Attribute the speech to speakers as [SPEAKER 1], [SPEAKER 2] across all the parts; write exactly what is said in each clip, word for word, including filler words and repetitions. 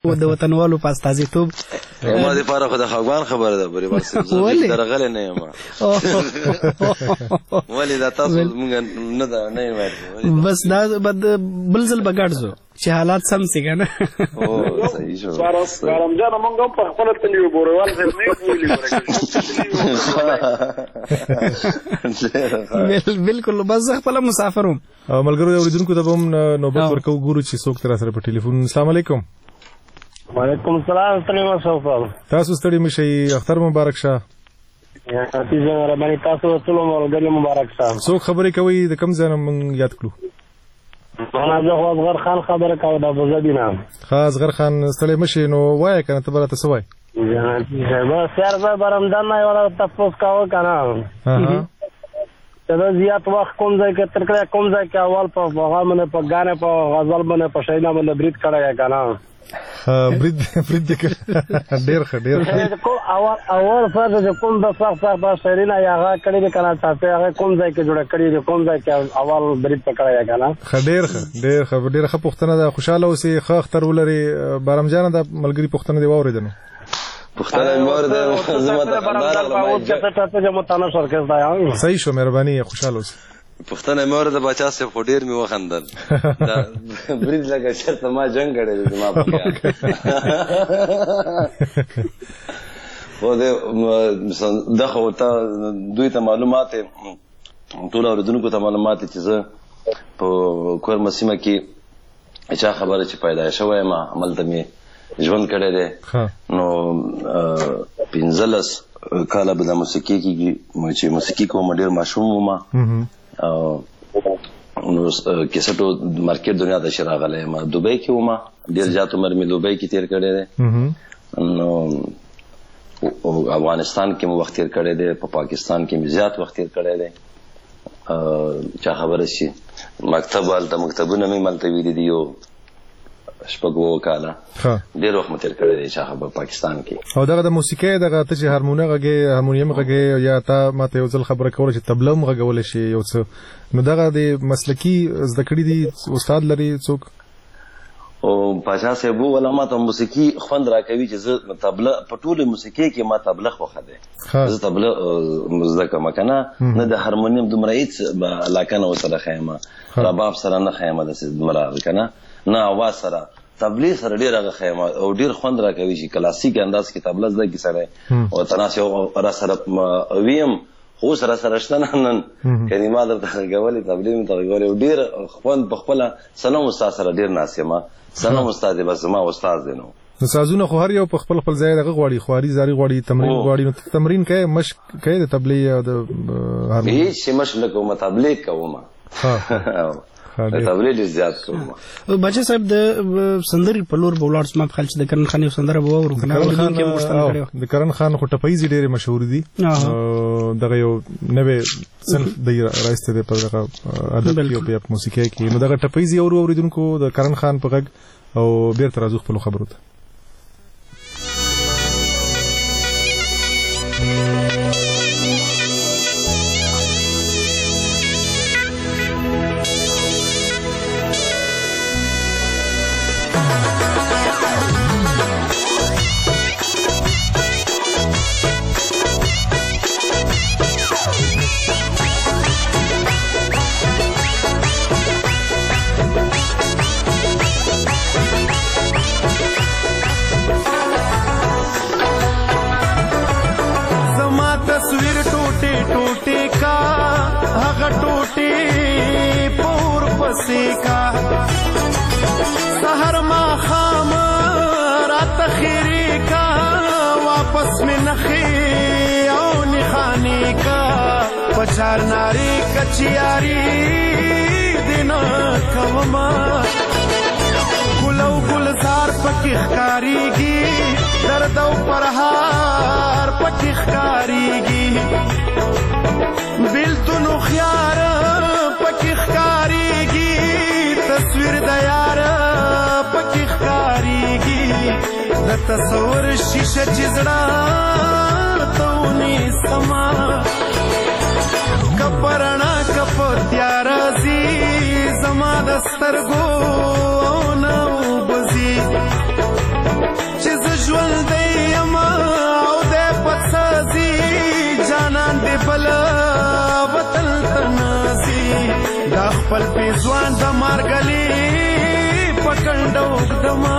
[SPEAKER 1] د وطنوالو په استازیتوب
[SPEAKER 2] ما د پاره خو د خواګان خبره ده بری بس زه درغله نه یم ولی دا تاسو مونږ نه دا نه یم
[SPEAKER 1] بس دا بل ځل بغړځو چې حالات سم سي کنه
[SPEAKER 2] او صحیح شو
[SPEAKER 3] بارم جان مونږ په خپل تلیو بوروال سره نه ویلي
[SPEAKER 1] ورګل بالکل بس خپل مسافروم
[SPEAKER 4] ملګرو اوریدونکو ته هم نوبت ورکو ګورو چې څوک تر سره په ټلیفون. السلام علیکم.
[SPEAKER 3] وعلیکم السلام. ستړي مشه
[SPEAKER 4] تاسو ستړي مشه اختر مبارک شه.
[SPEAKER 3] یا تاسو ربانی تاسو ټول مولګل مبارک شه.
[SPEAKER 4] څوک خبرې کوي د کوم ځای مونږ یاد کړو؟
[SPEAKER 3] انا زه اصغر خان خبره کوم د ابوظبي نه.
[SPEAKER 4] ها اصغر خان ستړي مشه نو وای کنه ته براته سوای.
[SPEAKER 3] بس سر به برمدان نه ولا تاسو کاوه کنه.
[SPEAKER 4] ها
[SPEAKER 3] دا زیات وخت کوم ځای کې تر کله کوم ځای کې اول په هغه باندې په غانه په غزل باندې په شینا باندې بریټ کړه کنه.
[SPEAKER 4] برید برید ډیر ښه ډیر ښه
[SPEAKER 3] اول اول فرض چې کوم د صح صح په شرینا یا هغه کړي کنه تاسو هغه کوم ځای کې جوړ کړی کوم ځای کې اول برید پکړای کنه.
[SPEAKER 4] ښه ډیر ښه ډیر ښه ډیر ښه پوښتنه ده. خوشاله اوسې ښه اختر ولري. بارم جان د ملګری پوښتنه دی واوریدنه
[SPEAKER 2] پښتنه مور ده زما ته اندار
[SPEAKER 4] صحیح شو. مهرباني خوشاله اوسې.
[SPEAKER 2] پښتنه مور ده بچا سه فډیر می وخندل دا برید لګا شرط ما جنگ کړی زما په خو دې دغه ته دوی ته معلومات ټول اوریدونکو ته معلومات چې زه په کور مسیمه کې اچھا خبره چې پیدا شوه ما عمل ته می ژوند کړی دی نو پنځلس کاله به د موسیقي کې چې موسیقي کوم ډېر ماشوم وم نو کیسټو مارکیټ دنیا ته شراغله ما دوبۍ کې وم ډېر زیات عمر مې دوبۍ کې تیر کړی دی نو افغانستان کې مو وخت تیر کړی دی په پاکستان کې مې زیات وخت تیر کړی دی چا خبره شي مکتب والته مکتبونه مې ملته ویلي دي یو شپږو کاله ډېر وخت مې تیر کړی دی چا خبر پاکستان کې.
[SPEAKER 4] او دغه د موسیقۍ دغه ته چې هارمونی غږې هارمونیم غږې یا تا ماته یو ځل خبره کوله چې طبله هم غږولی شي یو څه نو دغه د مسلکي زده کړي دي استاد لري څوک؟
[SPEAKER 2] او پاچا صاحب وویل ما ته موسیقي خوند راکوي چې زه طبله په ټولې موسیقۍ کې ما طبله خوښه دی زه طبله زده کوم که نه نه د هارمونیم دومره هېڅ علاقه نه ورسره ښیم رباب سره نه ښیم داسې دومره که نه نه اواز سره طبلې سره ډېر هغه ښیم او ډېر خوند راکوي چې کلاسیک انداز کې طبله زده کړي سړی او تناسې را سره ویم خو اوس را سره شته نه نن که ما درته غږولې طبلې مې ته غږولې او ډېر خوند په خپله سلام استاد سره ډېر ناست یم سلام استاد دی بس زما استاد دی. نو
[SPEAKER 4] نو سازونه خو هر یو په خپل خپل ځای دغه غواړي خواري زاري غواړي تمرین غواړي نو تمرین کوي مشق کوي د طبلې او د هارمونیم
[SPEAKER 2] هیڅ شي مشق نه کوم طبلې کوم طبلې ډېر زیات کوم.
[SPEAKER 1] بچا صاحب د سندرې په لور به ولاړ سم په خل چې د کرن خان یو سندره به واورو کنه
[SPEAKER 4] د کرن خان خو ټپایزي ډېرې مشهور دي دغه یو نوې صنف دی راایسته دی په دغه ادب کې او په موسیقۍ کې نو دغه ټپایزي اورو اوریدونکو د کرن خان په غږ او بیرته راځو خپلو خبرو ته.
[SPEAKER 5] سحر ما خام رات خیری کا واپس میں نخی او نخانی کا پچار ناری کچیاری دن کوما گلو گلزار پکی خکاری گی درد و پرہار پکی خکاری گی بل تو نخیار پکی خکاری گی تصویر دیار پکی خکاریگی د تصور شیشه چزڑا تونی سما کپرنا کپ تیارازی زما دسترگو نو بزی خپل پیزوان د مارګلی پکنډو دما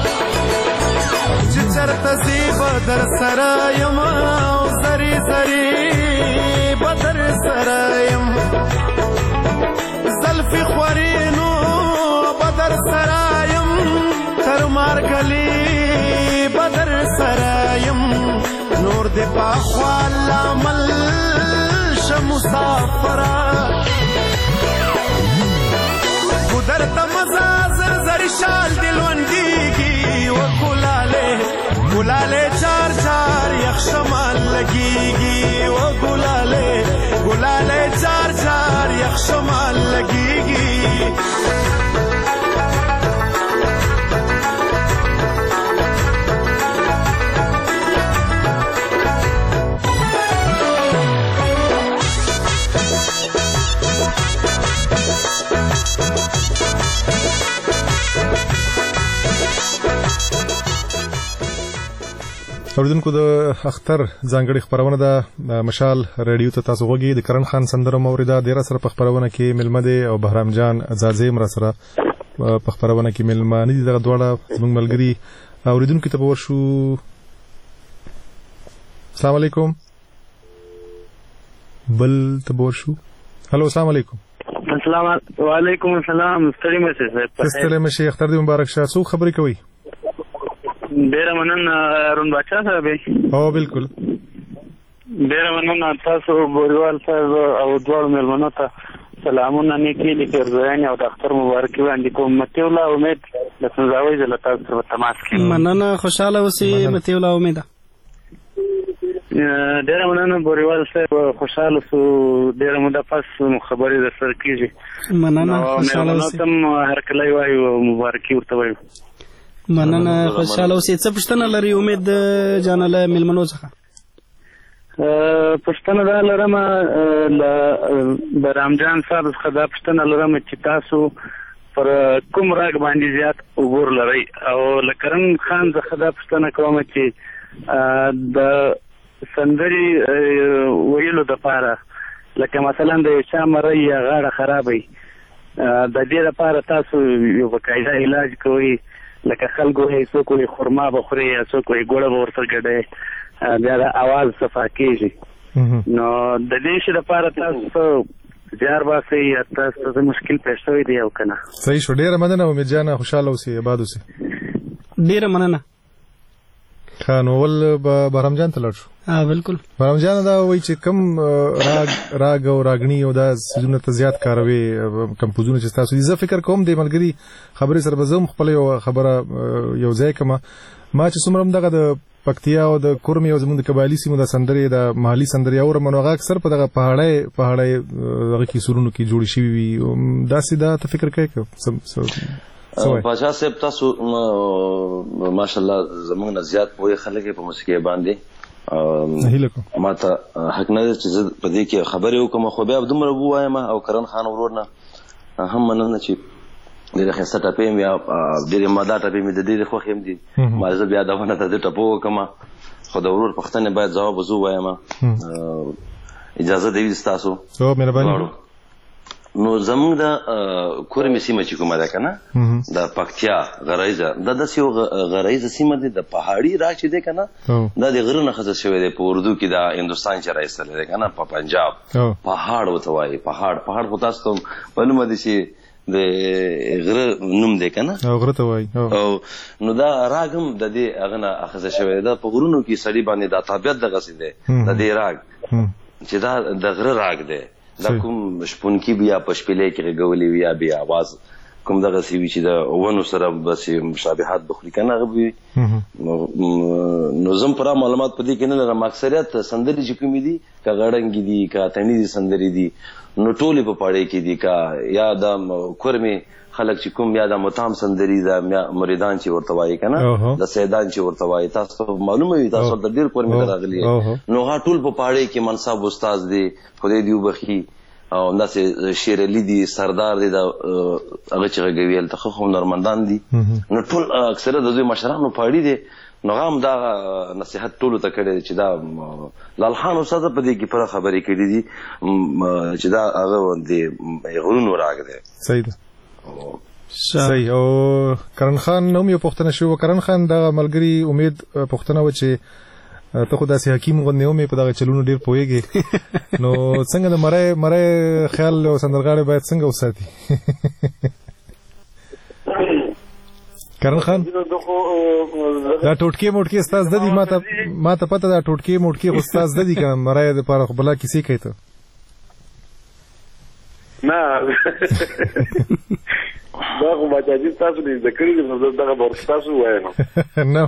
[SPEAKER 5] چې چرته زی بدر سره یم او زری زری بدر سره یم زلفی خورینو بدر سره یم تر مارګلی بدر سره یم نور دې پاخوا لامل مسافرا ګدر ته مزا زر زر شال دلوندیږي و ګلاله ګلاله چار چار یخ شمال لګیږي و ګلاله ګلاله چار چار یخ شمال لګیږي
[SPEAKER 4] اوریدونکو د اختر ځانګړي خبرونه ده مشال رادیو ته تاسو غوږی د کرن خان سندره موریده ډیر سره په خبرونه کې ملمه دي او بهرام جان زازیم را سره په خبرونه کې ملمه نه دي دغه دواړه زموږ ملګری اوریدونکو ته ورشو. السلام علیکم بل ته ورشو. هلو السلام علیکم.
[SPEAKER 3] السلام علیکم. السلام ستړي مشه
[SPEAKER 4] ستړي مشه اختر دې مبارک شه. څو خبرې کوي؟
[SPEAKER 3] ډیره مننه ارون بچا صاحب.
[SPEAKER 4] او بالکل
[SPEAKER 3] ډیره مننه تاسو بوریوال صاحب او دوړ ملمنو ته سلامونه نیکی لیکر زوین او د اختر مبارکي باندې کوم. متي الله امید د سنځاوي د تاسو سره تماس کوي.
[SPEAKER 1] مننه خوشاله اوسئ متي الله امید.
[SPEAKER 3] ډیره مننه بوریوال صاحب خوشاله سو ډیره مده پس خبرې در سره کیږي.
[SPEAKER 1] مننه خوشاله اوسئ.
[SPEAKER 3] تم هر کله وایو مبارکي ورته وایو.
[SPEAKER 1] مننه خوشاله اوسئ. څه پوښتنه لري امید جانله ملمنو څخه؟
[SPEAKER 3] پښتنه دا لرم د رامجان صاحب څخه دا پښتنه لرم چې تاسو پر کوم راګ باندې زیات عبور لرئ او لکرن خان څخه دا پښتنه کوم چې د سندري ویلو د پاره لکه مثلا د چا مری یا غاړه خرابې د دې لپاره تاسو یو باقاعده علاج کوئ لکه خلکو یې څوک وایي خرما به خوري یا څوک وایي ګوړه به ورسره ګډوي بیا د اواز صفا کېږي. نو د دې شي لپاره تاسو زیار باسئ یا تاسو ته مشکل پیښ شوی دی او که نه؟
[SPEAKER 4] صحیح شو. ډېره مننه امید جانه خوشحاله اوسئ اباد اوسئ.
[SPEAKER 1] ډېره مننه.
[SPEAKER 4] ښه نو اول به بهرام جان ته لاړ شو.
[SPEAKER 1] بالکل
[SPEAKER 4] بهرام جان دا وایي چې کم راګ راګ او راګني او دا سیزونه ته زیات کاروي کمپوزونه چې تاسو دي. زه فکر کوم د ملګري خبرې سره به زه هم خپله یو خبره یو ځای کړم. ما چې څومره هم دغه د پکتیا او د کورمې او زموږ د قبایلي سیمو د سندرې د محلي سندرې اورم نو هغه اکثر په دغه پهاړی پهاړی دغه کې سورونو کې جوړې شوي وي. داسې دا ته فکر کوې که
[SPEAKER 2] پاچا صاحب تاسو ماشاءالله زموږ نه زیات پوهې خلک په موسیقۍ باندې ما ته حق نه دی چې زه په دې کې خبرې وکړم خو بیا دومره ووایم او کرن خان ورور نه هم مننه چې ډېرې ښایسته ټپې مې ډېرې ماده ټپې مې د ډېرې خوښې هم دي. ما زه بیا دونه ته د ټپو وکړم خو د ورور پوښتنې باید ځواب زه ووایم. اجازه دی ستاسو؟ نو زموږ د کورمې سیمه چې کومه ده که نه د پکتیا غرایزه دا داسې یو غرایزه سیمه دی. د پهاړي راګ چې دی که نه دا د غره نه خصه شوی دی. په اردو کې دا هندوستان چې رایستلی دی که نه په پنجاب پهاړ ورته وایي. پهاړ پهاړ خو تاسو ته معلومه دي چې د غره نوم دی که نه
[SPEAKER 4] غره ته وایي.
[SPEAKER 2] نو دا راګ هم د دې هغه نه اخذه شوی دی. دا په غرونو کې سړي باندې دا طبیعت دغسې دی د دې راګ چې دا د غره راګ دی. دا کوم شپونکي بیا په شپېلۍ کې غږولي وي یا بیا اواز کوم دغسې وي چې د ونو سره بسې مشابهات بخوري که نه هغه به وي. نو زه هم پوره معلومات په دې کې نه لرم. اکثریت سندرې چې کومې دي که غړنګې دي که اتڼیزې سندرې دي نو ټولې په پاړۍ کې دي. که یا د کورمې خلک چې کوم یا د متام سندرې د مریدان چې ورته وایي که نه د سیدان چې ورته وایي تاسو معلومه وي تاسو د ډېر کورمې ته راغلي نو هغه ټول په پاړۍ کې منصب استاد دی خدای دې وبخي او همداسې شیر علي دي سردار دی د هغه چې غږوي هلته ښه هنرمندان دي نو ټول اکثره د دوی مشرانو پاړي دي. نو هم دا نصيحت ټولو ته کړی چې دا لالخان استاد په دې کې پر خبرې کړې دي چې دا هغه باندې غرونو راغ دی.
[SPEAKER 4] صحیح ده. صحیح. او کرن خان نوم یو پښتنه شو. کرن خان دا ملګری امید پښتنه و چې ته خو داسې حکیم غوندې ومې په دغه چلونو ډېر پوهېږې نو څنګه د مری مری خیال او سندرغاړی باید څنګه وساتي؟ کرن خان دا ټوټکې موټکې ستا زده دي؟ ما ته پته ده ټوټکې موټکې خو ستا زده دي که مری دپاره خو بلا کیسې کوي ته؟
[SPEAKER 6] نه دا خو باچاجي ستاسو دې زده کړي دي نو زه دغه به ورته ستاسو ووایم.
[SPEAKER 4] نه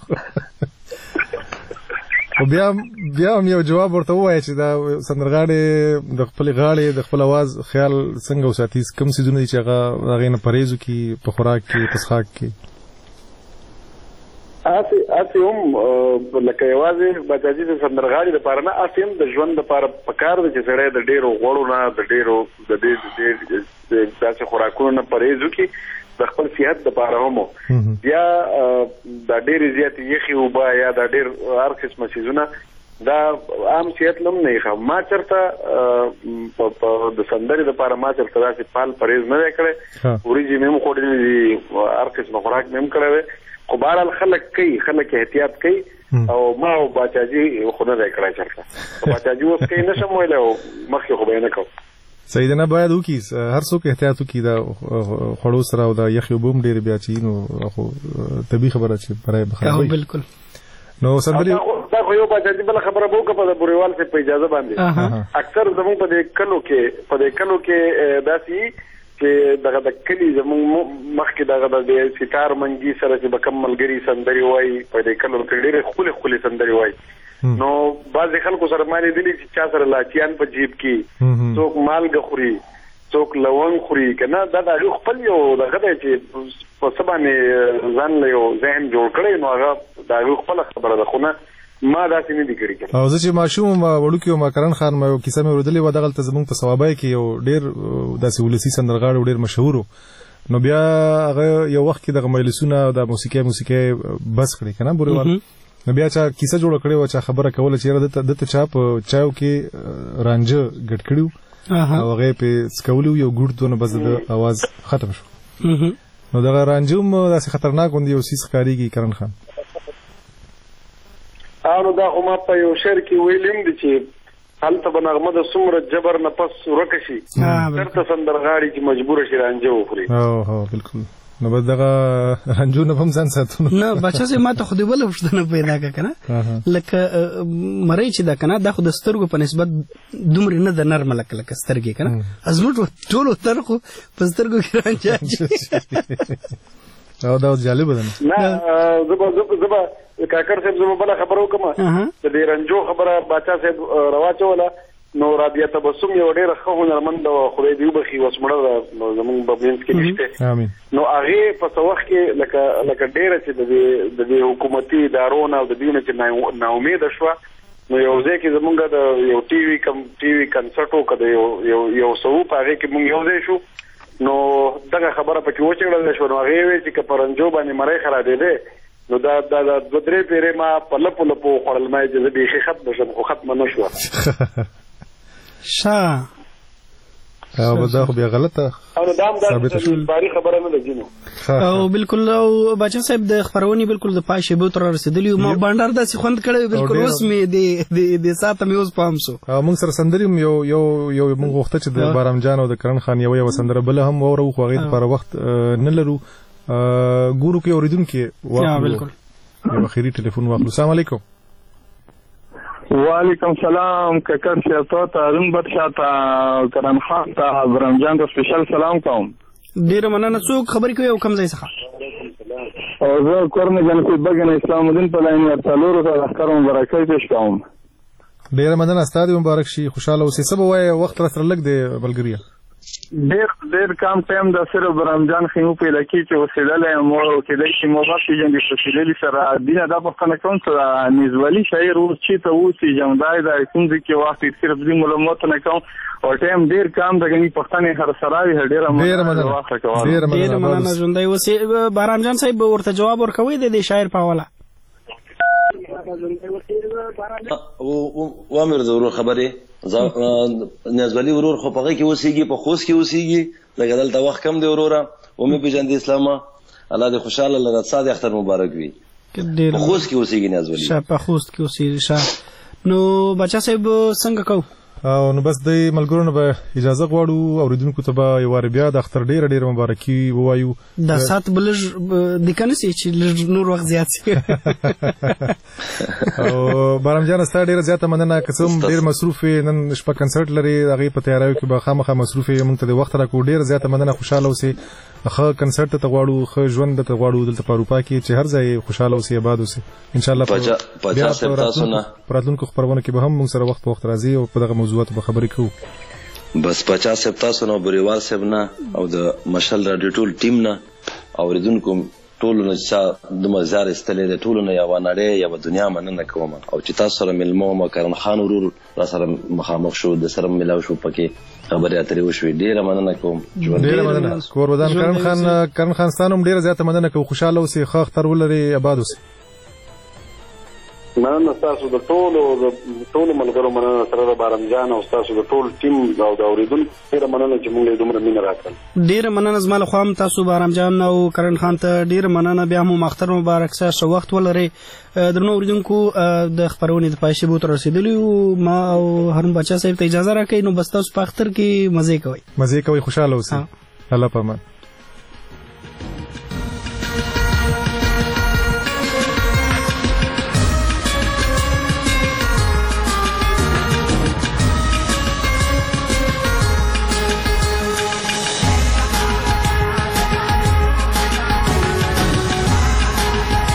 [SPEAKER 4] خو بیا بیا هم یو جواب ورته ووایه چې دا سندرغاړی د خپلې غاړې د خپل اواز خیال څنګه وساتي؟ کوم څیزونه دي چې هغه هغې نه پرهیز وکړي په خوراک کې په څښاک کې؟
[SPEAKER 6] هسې هسې هم لکه یوازې باچاجي د سندرغاړي دپاره نه، هسې هم د ژوند دپاره پکار ده چې سړی د ډېرو غوړو نه د ډېرو د ډېر داسې خوراکونو نه پرهیز وکړي د خپل صحت دپاره هم. بیا دا ډېرې زیاتې یخې اوبه یا دا ډېر هر قسمه څیزونه دا عام صحت نه هم نه ښه. ما چېرته د سندرې دپاره ما چېرته داسې فعال پرهیز نه دی کړی، وریجې مې هم خوړلې دي، هر قسمه خوراک مې هم کړی دی، خو بهرحال خلک کوي، خلک احتیاط کوي او ما او باچاجي خو نه دی کړی چېرته. باچاجي اوس کوي نه شم ویلی او مخکې خو به یې نه کوم.
[SPEAKER 4] صحیح ده. نه باید وکړي، هر څوک احتیاط وکړي د خوړو سره او د یخې اوبه هم ډېرې بیا چې نو خو طبیعي خبره چې برای به خرابوي.
[SPEAKER 1] بالکل.
[SPEAKER 4] نو سندرې
[SPEAKER 6] دا خو یو باچاجي بله خبره به وکړه په د بوریوال صاحب په اجازه باندې. اکثر زموږ په دې کلو کې په دې کلو کې داسې چې دغه د کلي زموږ مخکې دغه د ستار منګي سره چې به کوم ملګري سندرې وایي په دې کلو کې ډېرې ښکلې ښکلې سندرې وایي. نو بعضې خلکو سره ما لیدلي چې چا سره لاچیان په جیب کې، څوک مالګه خوري، څوک لونګ خوري، که نه دا د هغې خپل یو دغه دی چې په څه باندې ځان له یو ذهن جوړ کړی نو هغه د هغې خپله خبره ده، خو نه ما داسې نه دي کړي.
[SPEAKER 4] او زه چې ماشوم وم وړوکي وم کرن خان ما یو کیسه مې اورېدلې وه دغلته زموږ په ثوابۍ کې یو ډېر داسې ولسي سندرغاړی و ډېر مشهور و. نو بیا هغه یو وخت کې دغه مجلسونه د موسیقۍ موسیقۍ بس کړي که نه بوریوال. نو بیا چا کیسه جوړه کړې وه، چا خبره کوله چې یاره دته چا په چایو کې رانجه ګډ کړي وو او هغه یې پرې څکولي وو، یو ګوټ نو بس د اواز ختم شو. نو دغه رانجه هم داسې خطرناک غوندې یو څیز ښکارېږي کرن خان.
[SPEAKER 6] نو دا خو ما په یو شعر کې ویلي هم دي چې هلته به نغمه د څومره جبر نه پس ورکه شي، چېرته سندرغاړي چې مجبوره شي رانجه وخوري.
[SPEAKER 4] هو بالکل. نو بس دغه رانجو نه هم ځان ساتو.
[SPEAKER 1] نه باچا صاحب ما ته خو دې بله پوښتنه پیدا کړه که نه، لکه مرۍ چې ده که نه دا خو د سترګو په نسبت دومره نه ده نرمه لکه لکه سترګې که نه، زموږ ټولو تر خو په سترګو کې رانجه
[SPEAKER 4] او دا جالبه ده.
[SPEAKER 6] نه زه به زه به کاکړ صاحب زه به بله خبره وکړم د دې رنجو خبره باچا صاحب راواچوله. نو رابعه تبسم یو ډېره ښه هنرمنده وه، خدای دې وبخي، اوس مړه ده، زموږ په منځ کې نشته. نو هغې په څه وخت کې لکه لکه ډېره چې د دې د دې حکومتي ادارو نه او د دې نه چې ناامیده شوه نو یو ځای کې زمونږ د یو ټي وي کم ټي وي کنسرټ وکړه د یو یو یو څه وو په هغې کې مونږ یو ځای شو. نو دغه خبره پکې وچېړله شوه. نو هغې ویل چې که په رنجو باندې مری خرابېدی نو دا دا دوه درې پیرې ما په لپو لپو وخوړل، ما چې زه بیخي ختمه شم خو ختمه نه شوه.
[SPEAKER 1] شا
[SPEAKER 4] او دا خو بیا غلطه ثابته شوه،
[SPEAKER 6] باري خبره نه ده جنو.
[SPEAKER 1] او بالکل. او باچا صاحب د خبرونې بالکل د پای شیبو تر رسېدلي یو، ما بانډار داسې خوند کړی بالکل اوس مې د ساعته مې اوس پام شو.
[SPEAKER 4] او موږ سره سندرې هم یو یو یو موږ غوښته چې د بارام جان او د کرن خان یوه یوه سندره بله هم واورو، خو هغې دپاره وخت نه لرو. ګورو کې اورېدونکي واخلو، یو اخري ټلیفون واخلو. السلام علیکم.
[SPEAKER 3] وعلیکم سلام ککر شیطو ته ارون بد شاته کرن خان ته برمجان ته سپیشل سلام کوم.
[SPEAKER 1] ډیره مننه. څوک خبرې کوي او کوم ځای څخه؟
[SPEAKER 3] او زه کورنه جنتی بګن اسلام الدین په لاین ورتلورو ته اخر مبارکۍ پېښ کوم.
[SPEAKER 4] ډیره مننه، ستاسو مبارک شي، خوشاله اوسئ. څه به وایې وخت را سره لږ دی ملګریه؟
[SPEAKER 3] ډېر ډېر کم ټایم د صرف برمجان خیمو په علاقې کې اوسېدلی یم او کېدای شي مو وپېژنې اوسېدلي سره دینه دا پوښتنه کوم چې نېزولي شاعر اوس چېرته اوسېږم دا د کوم ځای کې وخت صرف دې معلومات نه کوم او ټایم ډېر کم د ګنې پوښتنې هر سره وي. ډېره مننه واخله کوم.
[SPEAKER 1] ډېره مننه ژوندی اوسې. بارام جان صاحب ورته جواب ورکوئ د دې شاعر په حواله؟
[SPEAKER 2] و امر د ورور خبرې نیازولي ورور خو په هغه کې اوسېږي په خوست کې اوسېږي لکه دلته وخت کم دی وروره ومې پېژندې اسلامه الله دې خوشحاله لره ساد اختر مبارک وي په خوست کې اوسېږي نیازولي
[SPEAKER 1] په خوست کې اوسېږي نو بچا صاحب څنګه کوو
[SPEAKER 4] او نو بس د ملګرو نه به اجازه غواړو اوریدونکو ته به یو وار بیا د اختر ډیره ډیره مبارکي ووایو
[SPEAKER 1] دا سات بلج د کنه سي چې نور وخت زیات شي
[SPEAKER 4] او بارم جان ستاره ډیره زیاته مننه کوم ډیر مصروف نن شپه کنسرت لري هغه په تیاریو کې به خامخا مصروف یې مونږ ته د وخت راکو ډیره زیاته مننه خوشاله اوسئ خو کنسرت ته غواړو خو ژوند ته غواړو دلته په اروپا کې چې هر ځای خوشاله اوسئ آباد اوسئ ان شاء الله
[SPEAKER 2] بیا تاسو نه
[SPEAKER 4] پراتلونکو خبرونه کې به هم موږ سره وخت په وخت راځي او په دغه موضوعات به خبرې کوو
[SPEAKER 2] بس پچاس سپ تاسو نو بریوال سپ نه او د مشل رادیو ټول ټیم نه اوریدونکو ټول نه چې د مزار استلې د ټول نه یو نړۍ یو دنیا مننه کوم او چې تاسو سره ملمو ما کرن خان ورور را سره مخامخ شو د سره ملاو شو پکې خبرې اترې وشوې ډیره مننه کوم
[SPEAKER 4] ډیره مننه کور ودان کرن خان کرن خان ستانم ډیره زیاته مننه کوم خوشاله اوسئ خو اختر ولري آباد اوسئ
[SPEAKER 6] مننه تاسو د ټولو د ټولو ملګرو مننه سره د بارم جان او تاسو د ټول ټیم او د اوریدونکو ډیره مننه چې موږ له دومره مینه راکړل
[SPEAKER 1] ډیره مننه زما له خوا تاسو بارم جان او کرن خان ته ډیره مننه بیا مو اختر مبارک شه شو وخت ولري درنو اوریدونکو د خبرونه د پایښت بوت رسیدلی ما او هارون بچا صاحب ته اجازه راکړئ نو بس تاسو په اختر کې مزه کوئ
[SPEAKER 4] مزه کوئ خوشاله اوسئ الله پامان